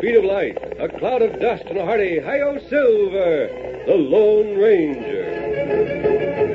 speed of light, a cloud of dust, and a hearty Hi-Yo Silver, the Lone Ranger.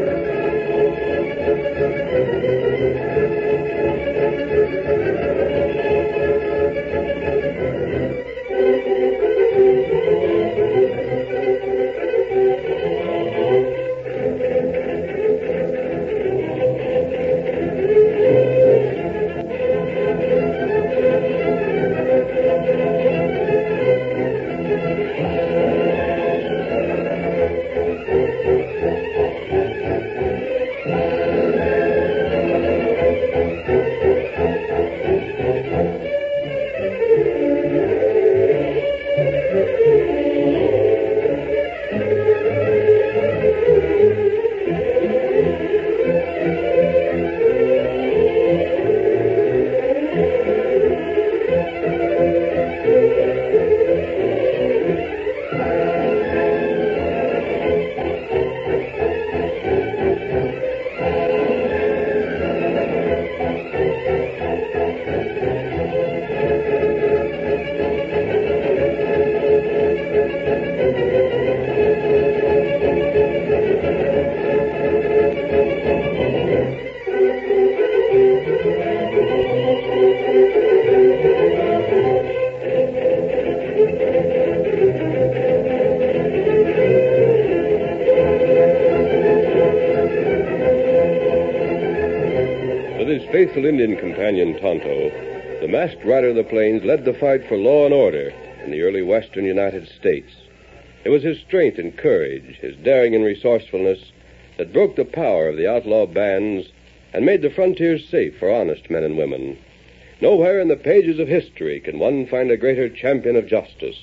Faithful Indian companion Tonto, the masked rider of the plains led the fight for law and order in the early western United States. It was his strength and courage, his daring and resourcefulness, that broke the power of the outlaw bands and made the frontiers safe for honest men and women. Nowhere in the pages of history can one find a greater champion of justice.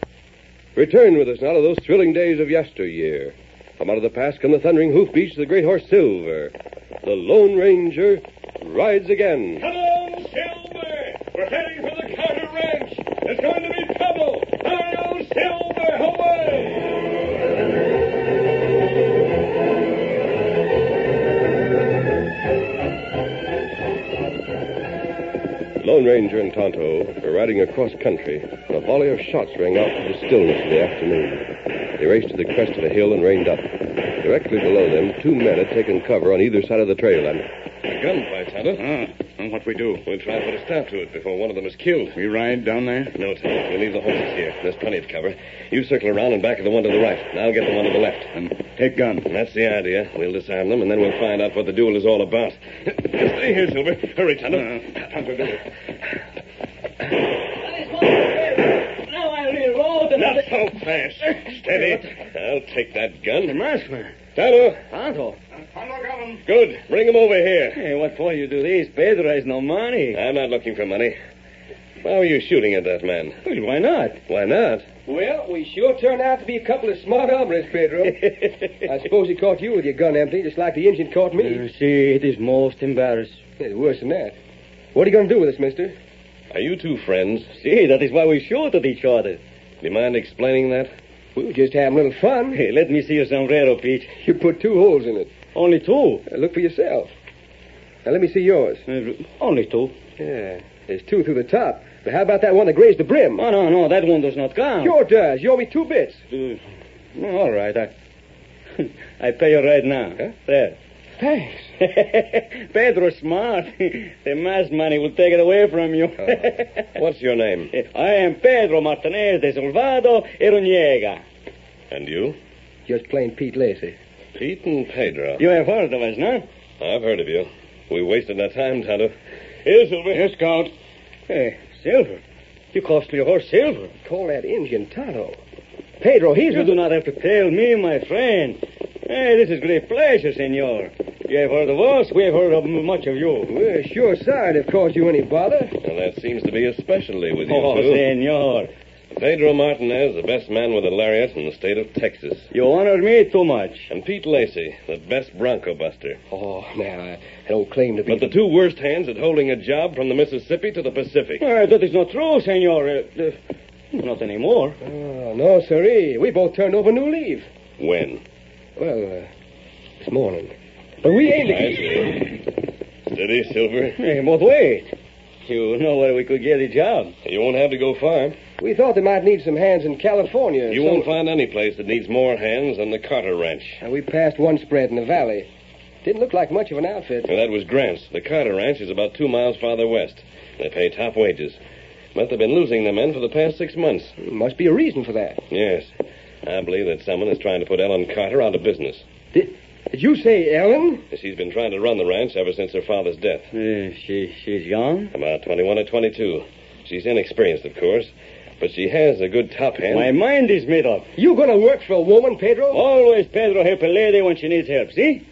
Return with us now to those thrilling days of yesteryear. From out of the past come the thundering hoofbeats of the great horse Silver. The Lone Ranger rides again. Come on, Silver! We're heading for the Carter Ranch. There's going to be trouble. Hi-Yo, Silver! Away! Lone Ranger and Tonto were riding across country when a volley of shots rang out through the stillness of the afternoon. They raced to the crest of a hill and reined up. Directly below them, two men had taken cover on either side of the trail and... A gunfight, Tonto. And what we do? We'll try to put a stop to it before one of them is killed. We ride down there? No, Tonto. We'll leave the horses here. There's plenty of cover. You circle around and back of the one to the right, and I'll get the one to the left. And take guns. That's the idea. We'll disarm them, and then we'll find out what the duel is all about. Stay here, Silver. Hurry, Tonto. Tonto, do it. Now I'll reload and... Not so fast. Steady. I'll take that gun. The masked man. Tonto. Tonto. Good. Bring him over here. Hey, what for you do this? Pedro has no money. I'm not looking for money. Why were you shooting at that man? Well, why not? Why not? Well, we sure turned out to be a couple of smart hombres, Pedro. I suppose he caught you with your gun empty, just like the Indian caught me. See, it is most embarrassing. It's worse than that. What are you going to do with us, mister? Are you two friends? See, that is why we shoot at each other. Do you mind explaining that? We were just having a little fun. Hey, let me see your sombrero, Pete. You put 2 holes in it. Only 2. Look for yourself. Now, let me see yours. Only 2. Yeah, there's 2 through the top. But how about that one that grazed the brim? Oh, no, that one does not count. Sure does. You owe me 2 bits. All right, I pay you right now. Huh? There. Thanks. Pedro's smart. The masked money will take it away from you. What's your name? I am Pedro Martinez de Salvado Eruniega. And you? Just plain Pete Lacey. Pete and Pedro. You have heard of us, no? I've heard of you. We wasted our time, Tonto. Here, Silver. Yes, Count. Hey, Silver. You cost me your horse, Silver. Call that Indian Tonto. Pedro, he's... You do not have to tell me, my friend. Hey, this is great pleasure, senor. You have heard of us, we have heard of much of you. We're sure sorry to have caused you any bother. Well, that seems to be especially with you, Oh, two. senor. Pedro Martinez, the best man with a lariat in the state of Texas. You honor me too much. And Pete Lacey, the best bronco buster. Oh, now, I don't claim to be... But the 2 worst hands at holding a job from the Mississippi to the Pacific. That is not true, senor. Not anymore. Oh, no, sirree. We both turned over new leaf. When? Well, this morning. But we aimed to... I see. Steady, Silver. Hey, but wait. You know where we could get a job. You won't have to go far. We thought they might need some hands in California. You won't find any place that needs more hands than the Carter Ranch. We passed one spread in the valley. Didn't look like much of an outfit. And that was Grant's. The Carter Ranch is about 2 miles farther west. They pay top wages. But they've been losing their men for the past 6 months. Must be a reason for that. Yes. I believe that someone is trying to put Ellen Carter out of business. Did you say Ellen? She's been trying to run the ranch ever since her father's death. She's young? About 21 or 22. She's inexperienced, of course. But she has a good top hand. My mind is made up. You gonna work for a woman, Pedro? Always Pedro help a lady when she needs help, see?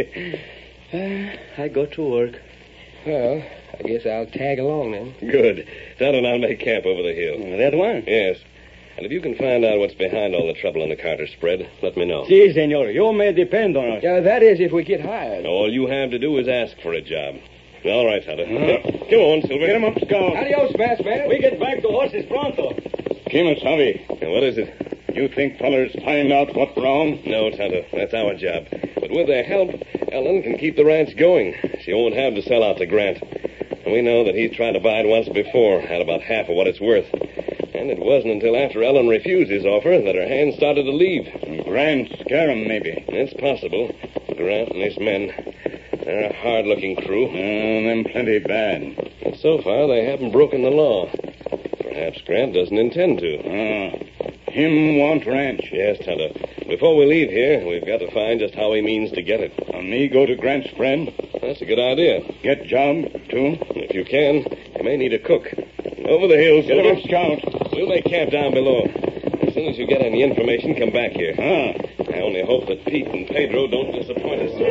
I go to work. Well, I guess I'll tag along then. Good. Tonto and I'll make camp over the hill. That one? Yes. And if you can find out what's behind all the trouble in the Carter spread, let me know. Si, senor. You may depend on us. Yeah, that is if we get hired. All you have to do is ask for a job. All right, Tonto. Come on, Silver. Get him up, Scout. Adios, Masked Man. We get back to horses pronto. Kimasabi, Now, what is it? you think fellers find out what's wrong? No, Tonto. That's our job. But with their help, Ellen can keep the ranch going. She won't have to sell out to Grant. And we know that he's tried to buy it once before at about half of what it's worth. And it wasn't until after Ellen refused his offer that her hands started to leave. Grant scare 'em, maybe. It's possible. Grant and his men, they're a hard-looking crew. Them plenty bad. But so far, they haven't broken the law. Perhaps Grant doesn't intend to. Him want ranch. Yes, Tonto. Before we leave here, we've got to find just how he means to get it. Me go to Grant's friend. That's a good idea. Get job, too. If you can, you may need a cook. Over the hills, Get him Silver. up, Scout. We'll make camp down below. As soon as you get any information, come back here. Ah. I only hope that Pete and Pedro don't disappoint us.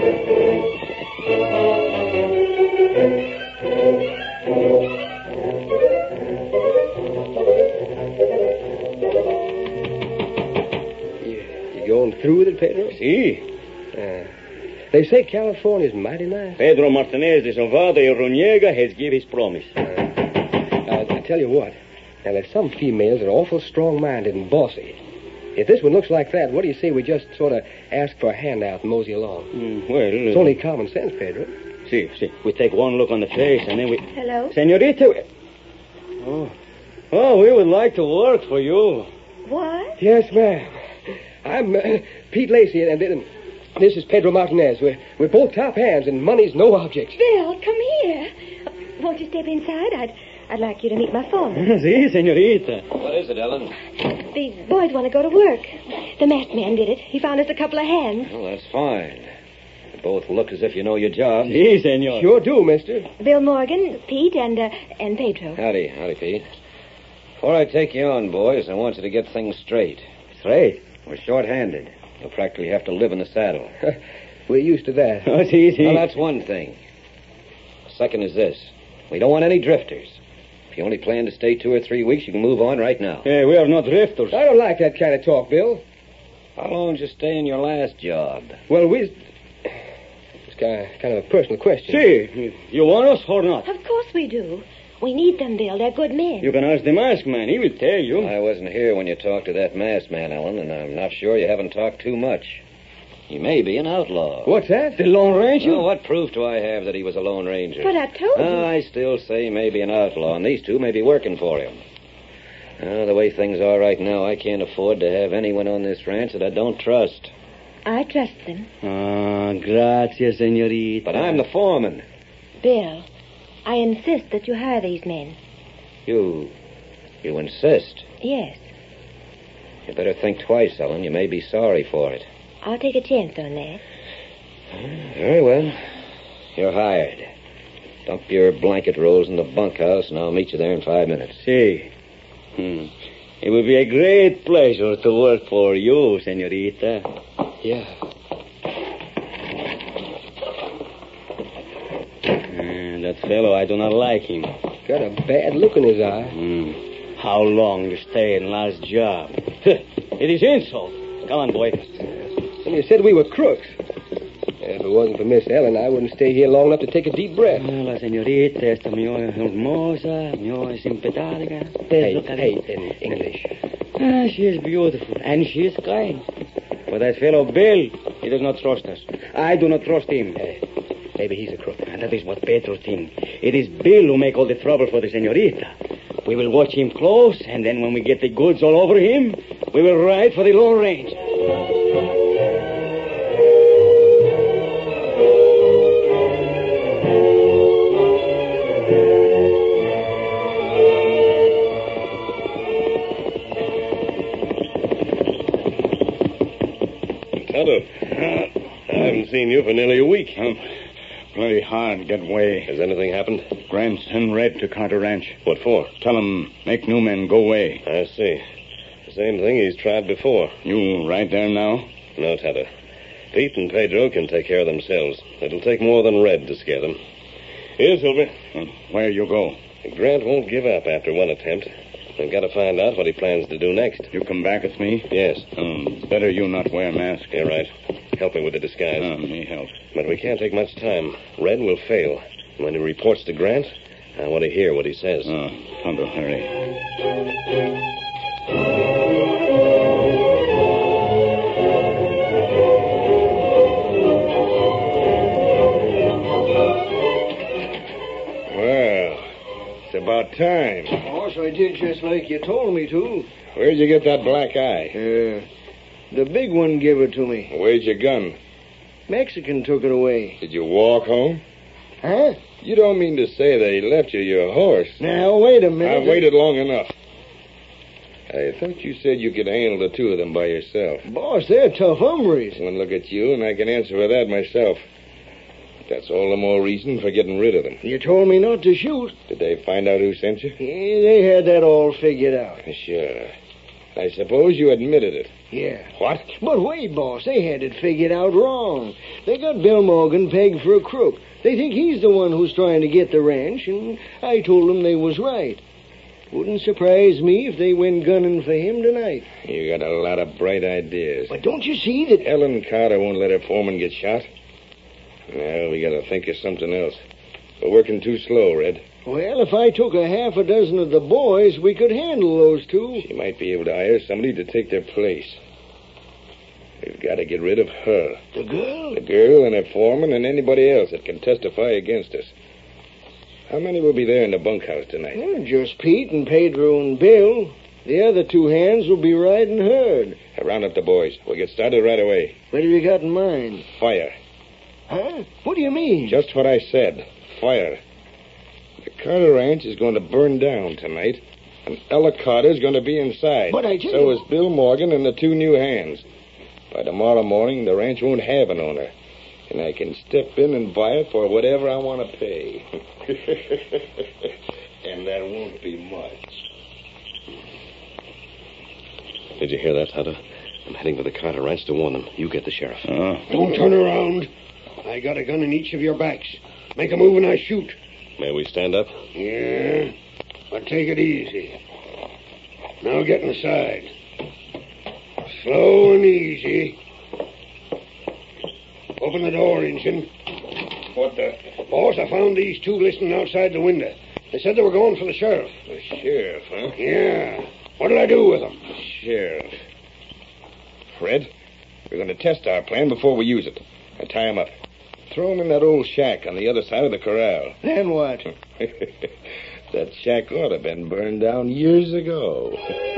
You going through with it, Pedro? Si. They say California's mighty nice. Pedro Martinez de Salvador y Runiega has give his promise. I tell you what. Now, there's some females that are awful strong-minded and bossy. If this one looks like that, what do you say we just sort of ask for a handout and mosey along? It's only common sense, Pedro. Si. We take one look on the face and then we... Hello? Senorita... Oh, we would like to work for you. What? Yes, ma'am. I'm Pete Lacey, and this is Pedro Martinez. We're both top hands, and money's no object. Bill, come here. Won't you step inside? I'd like you to meet my foreman. Si, senorita. What is it, Ellen? The boys want to go to work. The masked man did it. He found us a couple of hands. Well, that's fine. You both look as if you know your job. Si, senor. Sure do, mister. Bill Morgan, Pete, and Pedro. Howdy, Pete. Before I take you on, boys, I want you to get things straight. Straight. We're short-handed. You'll practically have to live in the saddle. We're used to that. Oh, si. Well, that's one thing. The second is this. We don't want any drifters. If you only plan to stay 2 or 3 weeks, you can move on right now. Hey, we are not drifters. I don't like that kind of talk, Bill. How long did you stay in your last job? Well, it's kind of a personal question. Si. You want us or not? Of course we do. We need them, Bill. They're good men. You can ask the masked man. He will tell you. I wasn't here when you talked to that masked man, Ellen, and I'm not sure you haven't talked too much. He may be an outlaw. What's that? The Lone Ranger? Well, what proof do I have that he was a Lone Ranger? But I told you. I still say he may be an outlaw, and these two may be working for him. The way things are right now, I can't afford to have anyone on this ranch that I don't trust. I trust them. Gracias, senorita. But I'm the foreman. Bill, I insist that you hire these men. You insist? Yes. You better think twice, Ellen. You may be sorry for it. I'll take a chance on that. Very well. You're hired. Dump your blanket rolls in the bunkhouse, and I'll meet you there in 5 minutes. Si. It would be a great pleasure to work for you, senorita. Yeah. That fellow, I do not like him. Got a bad look in his eye. How long you stay in last job? It is insult. Come on, boy. Somebody said we were crooks. If it wasn't for Miss Ellen, I wouldn't stay here long enough to take a deep breath. La señorita esta muy hermosa, muy simpática. Hey, in English. She is beautiful, and she is kind. But that fellow Bill, he does not trust us. I do not trust him. Maybe he's a crook. And that is what Pedro thinks. It is Bill who make all the trouble for the señorita. We will watch him close, and then when we get the goods all over him, we will ride for the Lone Range. Tonto, I haven't seen you for nearly a week. Plenty hard get away. Has anything happened? Grant send Red to Carter Ranch. What for? Tell him make new men go away. I see. The same thing he's tried before. You right there now? No, Tonto. Pete and Pedro can take care of themselves. It'll take more than Red to scare them. Here, Silver. Where you go? Grant won't give up after one attempt. We've got to find out what he plans to do next. You come back with me? Yes. Better you not wear a mask. You're right. Help me with the disguise. Me help. But we can't take much time. Red will fail. When he reports to Grant, I want to hear what he says. Tonto, hurry. It's about time. Boss, I did just like you told me to. Where'd you get that black eye? The big one gave it to me. Where's your gun? Mexican took it away. Did you walk home? Huh? You don't mean to say that he left you your horse? Now, wait a minute. I've waited long enough. I thought you said you could handle the two of them by yourself. Boss, they're tough hombres. One look at you, and I can answer for that myself. That's all the more reason for getting rid of them. You told me not to shoot. Did they find out who sent you? Yeah, they had that all figured out. Sure. I suppose you admitted it. Yeah. What? But wait, boss, they had it figured out wrong. They got Bill Morgan pegged for a crook. They think he's the one who's trying to get the ranch, and I told them they was right. Wouldn't surprise me if they went gunning for him tonight. You got a lot of bright ideas. But don't you see that... Ellen Carter won't let her foreman get shot. Well, we got to think of something else. We're working too slow, Red. Well, if I took a half a dozen of the boys, we could handle those two. She might be able to hire somebody to take their place. We've got to get rid of her. The girl? The girl and her foreman and anybody else that can testify against us. How many will be there in the bunkhouse tonight? Well, just Pete and Pedro and Bill. The other two hands will be riding herd. Round up the boys. We'll get started right away. What have you got in mind? Fire. Huh? What do you mean? Just what I said. Fire. The Carter Ranch is going to burn down tonight, and Ella Carter's going to be inside. But I tell So you... is Bill Morgan and the two new hands. By tomorrow morning, the ranch won't have an owner, and I can step in and buy it for whatever I want to pay. And that won't be much. Did you hear that, Tonto? I'm heading for the Carter Ranch to warn them. You get the sheriff. Don't turn around. I got a gun in each of your backs. Make a move and I shoot. May we stand up? Yeah, but take it easy. Now get inside. Slow and easy. Open the door, Injun. What the... Boss, I found these two listening outside the window. They said they were going for the sheriff. The sheriff, huh? Yeah. What'll I do with them? Sheriff. Fred, we're going to test our plan before we use it. Now tie him up. Throw him in that old shack on the other side of the corral. Then what? That shack ought to have been burned down years ago.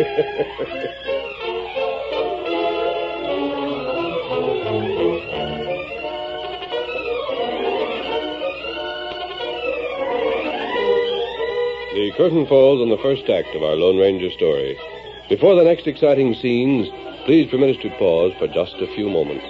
The curtain falls on the first act of our Lone Ranger story. Before the next exciting scenes, please permit us to pause for just a few moments.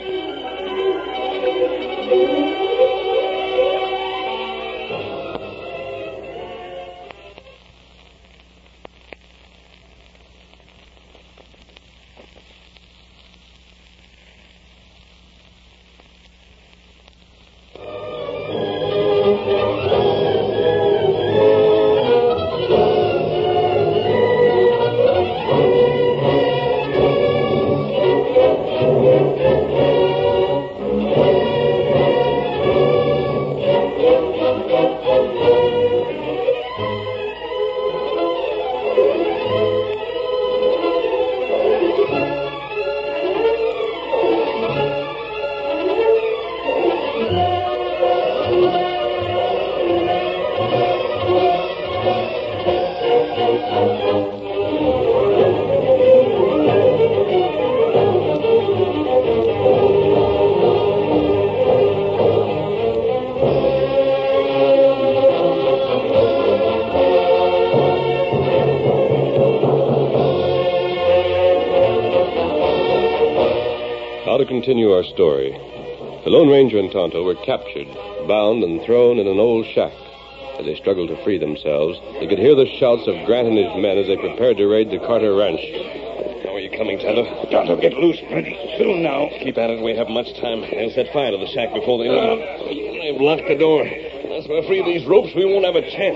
continue our story. The Lone Ranger and Tonto were captured, bound, and thrown in an old shack. As they struggled to free themselves, they could hear the shouts of Grant and his men as they prepared to raid the Carter Ranch. How are you coming, Tonto? Tonto, get loose. Ready. Soon now. Keep at it. We have much time. They'll set fire to the shack before they leave. They've locked the door. Unless we're free of these ropes, we won't have a chance.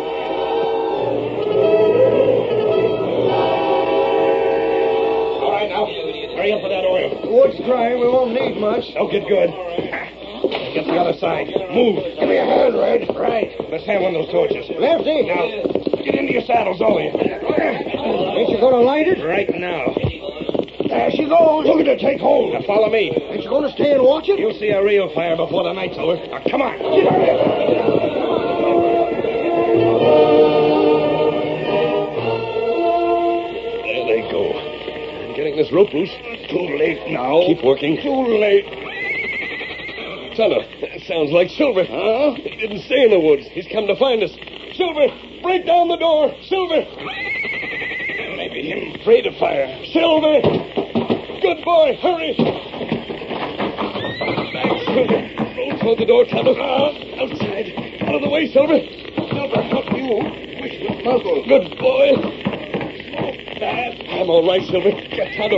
All right, now. Hurry up with that oil. The wood's dry. We won't need much. Don't get good. Get the other side. Move. Give me a hand, Red. Right. Let's have one of those torches. Lefty. Now, get into your saddles, all of you. Ain't you going to light it? Right now. There she goes. Look at her take hold. Now, follow me. Ain't you going to stay and watch it? You'll see a real fire before the night's over. Now, come on. Get out of here. There they go. I'm getting this rope loose. Too late now. Keep working. Too late. Tonto, that sounds like Silver. Huh? He didn't stay in the woods. He's come to find us. Silver, break down the door. Silver. Maybe him afraid of fire. Silver. Good boy. Hurry. Back, Silver. Roll toward the door, Tonto. Outside. Out of the way, Silver. Silver, help you. Wish the muzzle. Good boy. Oh, bad. I'm all right, Silver. Get Tonto.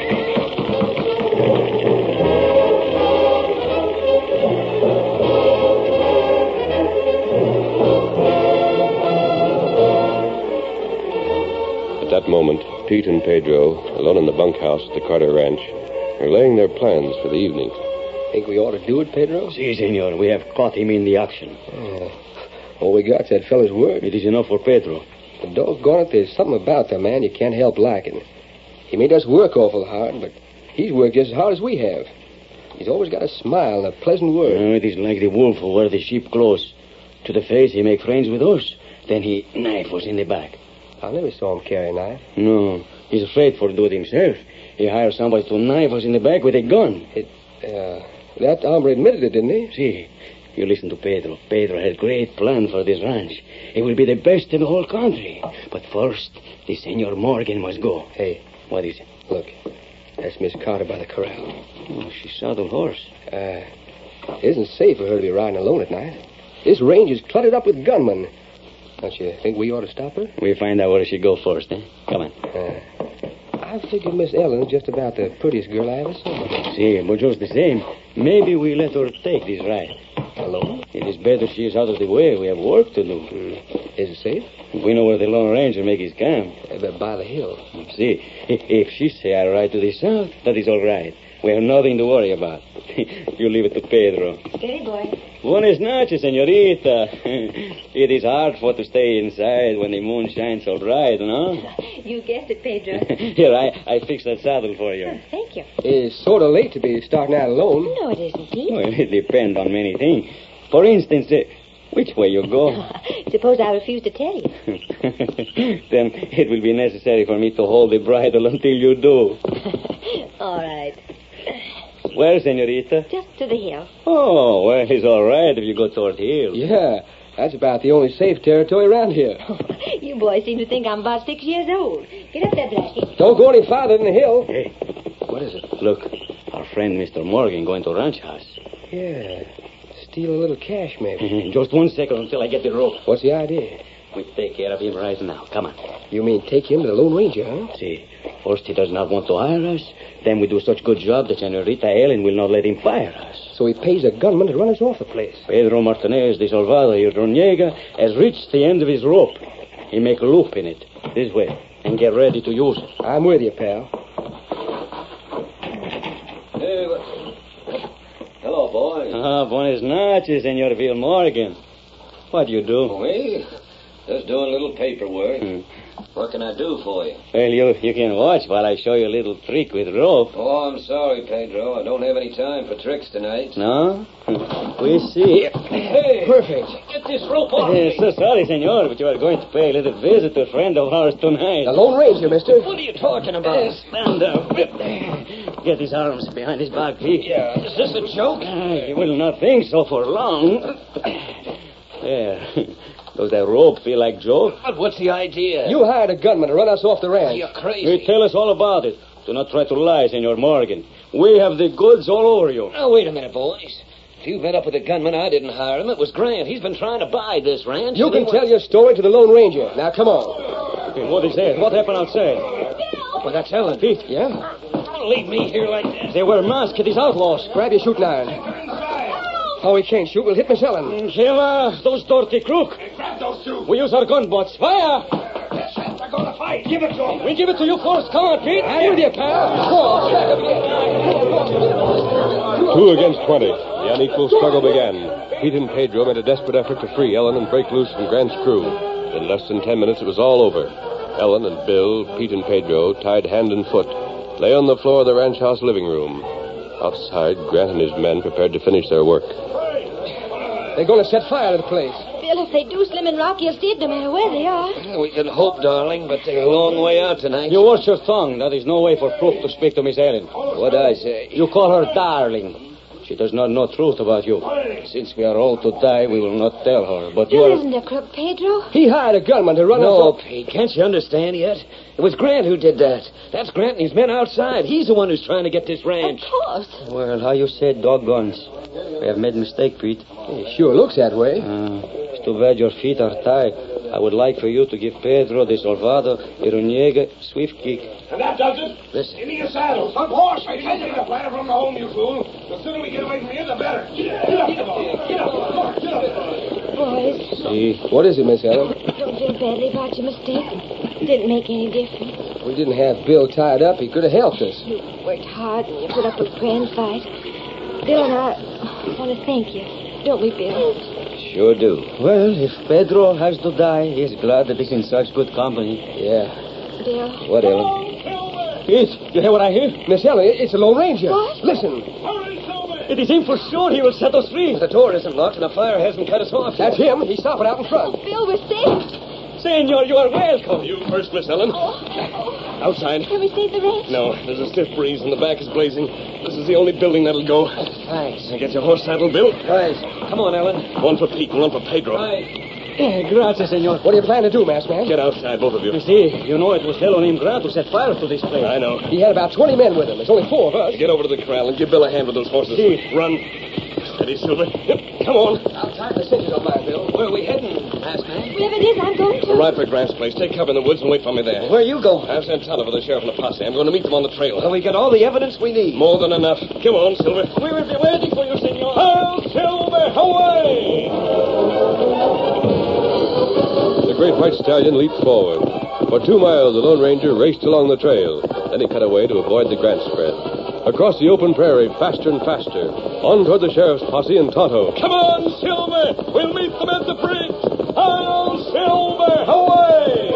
At that moment, Pete and Pedro, alone in the bunkhouse at the Carter Ranch, are laying their plans for the evening. Think we ought to do it, Pedro? Si, senor. We have caught him in the action. All we got's that fella's word. It is enough for Pedro. But doggone it, there's something about the man you can't help liking. He made us work awful hard, but he's worked just as hard as we have. He's always got a smile and a pleasant word. It is like the wolf who wear the sheep clothes. To the face, he make friends with us. Then he knife us in the back. I never saw him carry a knife. No, he's afraid for do it himself. He hires somebody to knife us in the back with a gun. That hombre admitted it, didn't he? See, you listen to Pedro. Pedro has great plan for this ranch. It will be the best in the whole country. But first, the Senor Morgan must go. Hey. What is it? Look, that's Miss Carter by the corral. Oh, she's saddled horse. It isn't safe for her to be riding alone at night. This range is cluttered up with gunmen. Don't you think we ought to stop her? We'll find out where she go first, eh? Come on. I figured Miss Ellen's just about the prettiest girl I ever saw. See, but just the same, maybe we let her take this ride. Alone? It is better she is out of the way. We have work to do. Is it safe? We know where the Lone Ranger make his camp. By the hill. See, if she say I ride to the south, that is all right. We have nothing to worry about. You leave it to Pedro. Steady, boy. Buenas noches, señorita. It is hard for to stay inside when the moon shines so bright, no? You guessed it, Pedro. Here, I fixed that saddle for you. Oh, thank you. It's sort of late to be starting out alone. No, it isn't, Pete. Well, it depends on many things. For instance, which way you go? Suppose I refuse to tell you. Then it will be necessary for me to hold the bridle until you do. All right. Where, señorita? Just to the hill. Oh, well, it's all right if you go toward the hill. Yeah, that's about the only safe territory around here. You boys seem to think I'm about 6 years old. Get up there, Blasky. Don't go any farther than the hill. Hey. What is it? Look, our friend Mr. Morgan going to ranch house. Yeah, steal a little cash, maybe. Just 1 second until I get the rope. What's the idea? We take care of him right now. Come on. You mean take him to the Lone Ranger, huh? See, first he does not want to hire us. Then we do such good job that Senorita Ellen will not let him fire us. So he pays a gunman to run us off the place. Pedro Martinez de Salvador y Rodriguez has reached the end of his rope. He make a loop in it, this way, and get ready to use it. I'm with you, pal. Hey, hello, boy. Buenas noches, Senor Bill Morgan. What do you do? Me? Just doing a little paperwork. What can I do for you? Well, you can watch while I show you a little trick with rope. Oh, I'm sorry, Pedro. I don't have any time for tricks tonight. No? We see. Hey! Perfect. Get this rope off me. So sorry, senor, but you are going to pay a little visit to a friend of ours tonight. The Lone Ranger, mister. What are you talking about? Stand up. Get his arms behind his back, Pete. Yeah, is this a joke? You will not think so for long. There. Does that rope feel like joke? But what's the idea? You hired a gunman to run us off the ranch. You're crazy. You tell us all about it. Do not try to lie, Senor Morgan. We have the goods all over you. Now, wait a minute, boys. If you've met up with the gunman, I didn't hire him. It was Grant. He's been trying to buy this ranch. You can tell your story to the Lone Ranger. Now, come on. Hey, what is that? What happened outside? Well, that's Ellen. Pete. Yeah? Don't leave me here like that. They were masked. These outlaws. Grab your shooting iron. Oh, we can't shoot. We'll hit Miss Ellen. Killer, those dirty crook. Hey, grab those two. We use our gun butts. Fire! They're going to fight. Give it to them. We give it to you first. Come on, Pete. I'm with you, pal. 2 against 20. The unequal struggle began. Pete and Pedro made a desperate effort to free Ellen and break loose from Grant's crew. In less than 10 minutes, it was all over. Ellen and Bill, Pete and Pedro, tied hand and foot, lay on the floor of the ranch house living room. Outside, Grant and his men prepared to finish their work. They're going to set fire to the place. Bill, if they do, Slim and Rocky will stay no matter where they are. Well, we can hope, darling, but they're a long way out tonight. You watch your tongue. That is no way for proof to speak to Miss Ellen. What'd I say? You call her darling. She does not know truth about you. Since we are all to die, we will not tell her. But you Bill are... isn't a crook, Pedro. He hired a gunman to run No, us. Pete, can't you understand yet? It was Grant who did that. That's Grant and his men outside. He's the one who's trying to get this ranch. Of course. Well, how you said dogguns. We have made a mistake, Pete. It sure looks that way. It's too bad your feet are tied. I would like for you to give Pedro de Salvado Iruniega swift kick. And that does it. Listen. Give me your saddle. Some horse. I tell you to fly from the home, you fool. The sooner we get away from here, the better. Get up, come on. Get up. Come on, get up. Boys, See? What is it, Miss Ellen? don't feel badly about your mistake. It didn't make any difference. We didn't have Bill tied up. He could have helped us. You worked hard and you put up a grand fight. Bill and I want to thank you. Don't we, Bill? Sure do. Well, if Pedro has to die, he's glad that he's in such good company. Yeah. Bill. What, Ellen? Pete, you hear what I hear? Miss Ellen, it's the Lone Ranger. What? Listen. It is him for sure. He will set us free. The door isn't locked and the fire hasn't cut us off. That's him. He's stopping out in front. Bill, we're safe. Senor, you are welcome. You first, Miss Ellen. Outside. Can we save the ranch? No, there's a stiff breeze and the back is blazing. This is the only building that'll go. Thanks. Now get your horse saddled, Bill. Right. Come on, Ellen. One for Pete and one for Pedro. Gracias, senor. What do you plan to do, masked man? Get outside, both of you. You see, you know it was Helo named Grant who set fire to this place. I know. He had about 20 men with him. There's only 4 of us. Get over to the corral and give Bill a hand with those horses. See. Run. Steady, Silver. Yep. Come on. I'll tie the cinches on mine, Bill. Where are we heading, masked man? Wherever it is, I'm going to. We'll ride for Grant's place. Take cover in the woods and wait for me there. Where are you going? I've sent Tonto for the sheriff and the posse. I'm going to meet them on the trail. Well, we got all the evidence we need. More than enough. Come on, Silver. We will be waiting for you, senor. Hail, Silver, away! The great white stallion leaped forward. For 2 miles, the Lone Ranger raced along the trail. Then he cut away to avoid the Grant spread. Across the open prairie, faster and faster. On toward the sheriff's posse and Tonto. Come on, Silver! We'll meet them at the bridge! Hail, Silver, away!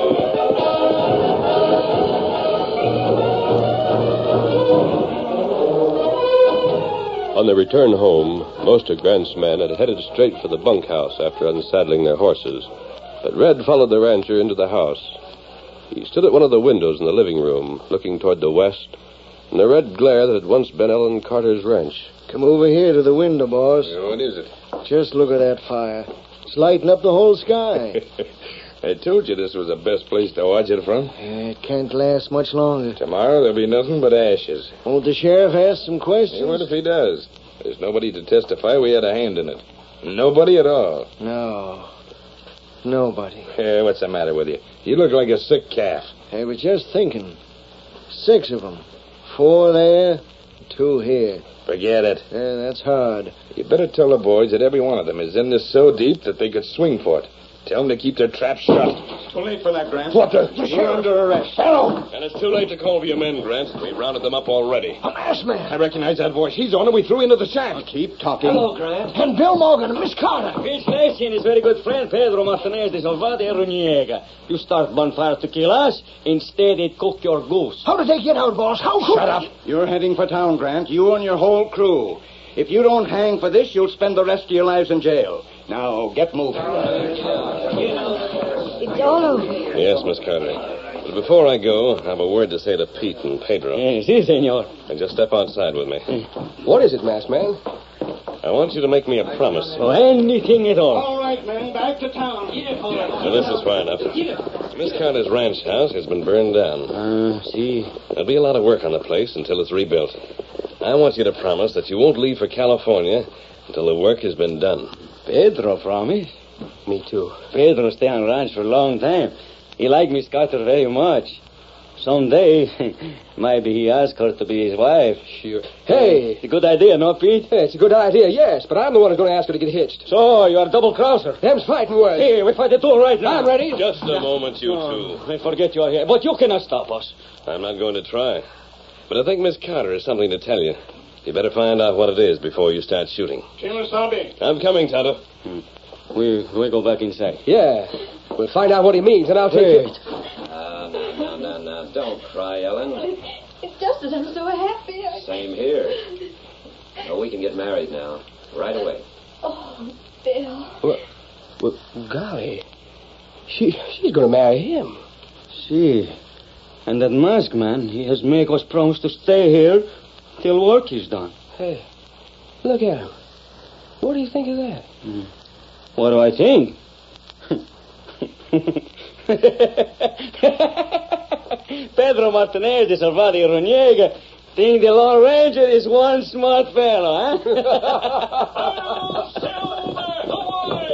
On their return home, most of Grant's men had headed straight for the bunkhouse after unsaddling their horses. But Red followed the rancher into the house. He stood at one of the windows in the living room, looking toward the west, in the red glare that had once been Ellen Carter's ranch. Come over here to the window, boss. What is it? Just look at that fire. It's lighting up the whole sky. I told you this was the best place to watch it from. It can't last much longer. Tomorrow there'll be nothing but ashes. Won't the sheriff ask some questions? Hey, what if he does? There's nobody to testify we had a hand in it. Nobody at all. No. Nobody. Hey, what's the matter with you? You look like a sick calf. I was just thinking. 6 of them. 4 there, 2 here. Forget it. Yeah, that's hard. You better tell the boys that every one of them is in this so deep that they could swing for it. Tell them to keep their traps shut. Too late for that, Grant. What the? You're under arrest. Hello! And it's too late to call for your men, Grant. We rounded them up already. A masked man. I recognize that voice. He's on it. We threw into the shack. Keep talking. Hello, Grant. And Bill Morgan and Miss Carter. His Nancy and his very good friend Pedro Martinez de Salvado Iruniega. You start bonfires to kill us. Instead, it cook your goose. How did they get out, boss? How could Shut up. You're heading for town, Grant. You and your whole crew. If you don't hang for this, you'll spend the rest of your lives in jail. Now, get moving. It's all over. Yes, Miss Carter. But before I go, I have a word to say to Pete and Pedro. Si, senor. And just step outside with me. What is it, masked man? I want you to make me a promise. Oh, anything at all. All right, men. Back to town. Now, this is far enough. Miss Carter's ranch house has been burned down. See. There'll be a lot of work on the place until it's rebuilt. I want you to promise that you won't leave for California until the work has been done. Pedro promise. Me too. Pedro stay on ranch for a long time. He like Miss Carter very much. Someday, maybe he ask her to be his wife. Sure. Hey! It's a good idea, no, Pete? Yeah, it's a good idea, yes, but I'm the one who's going to ask her to get hitched. So, you're a double-crosser. Them's fighting words. Hey, we fight the duel right now. I'm ready. Just a moment, you two. I forget you're here, but you cannot stop us. I'm not going to try. But I think Miss Carter has something to tell you. You better find out what it is before you start shooting. Kimasabi. I'm coming, Tonto. We go back inside. Yeah. We'll find out what he means, and I'll take it. Now, don't cry, Ellen. It's just that I'm so happy. Same here. Oh, we can get married now. Right away. Oh, Bill. Well, golly. She's going to marry him. See. And that masked man, he has made us promise to stay here till work is done. Hey, look at him. What do you think of that? What do I think? Pedro Martinez de Salvadio Roniega think the Lone Ranger is one smart fellow, huh? Silver, away!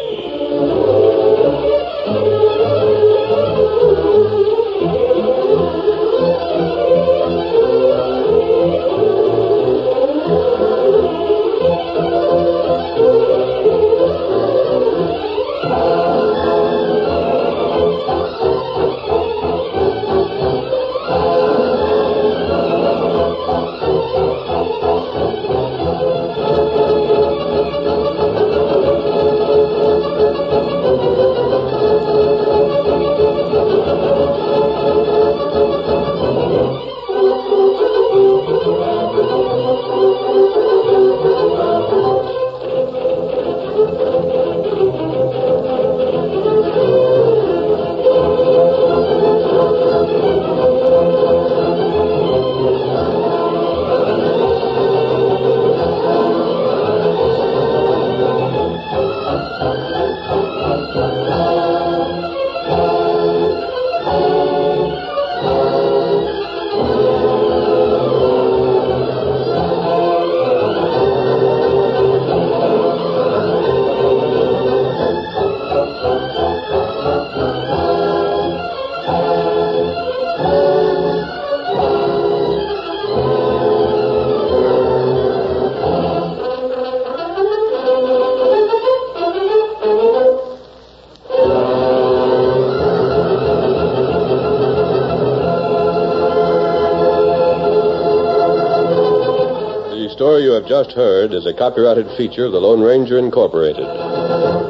The story you have just heard is a copyrighted feature of the Lone Ranger Incorporated.